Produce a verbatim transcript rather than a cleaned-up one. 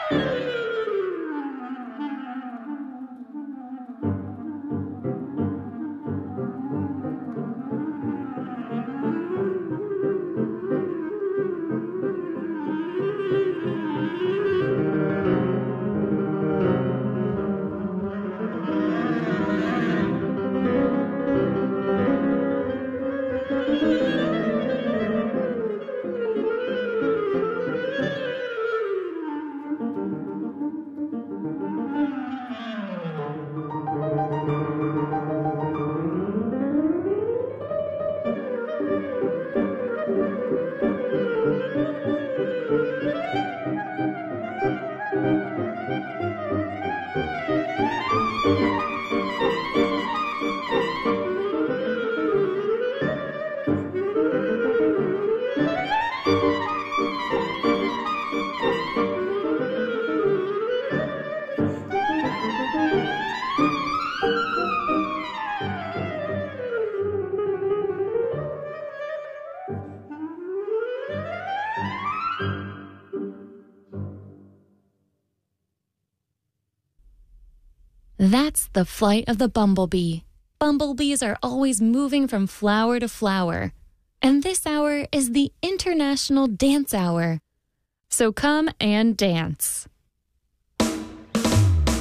That's the flight of the bumblebee. Bumblebees are always moving from flower to flower. And this hour is the International Dance Hour. So come and dance.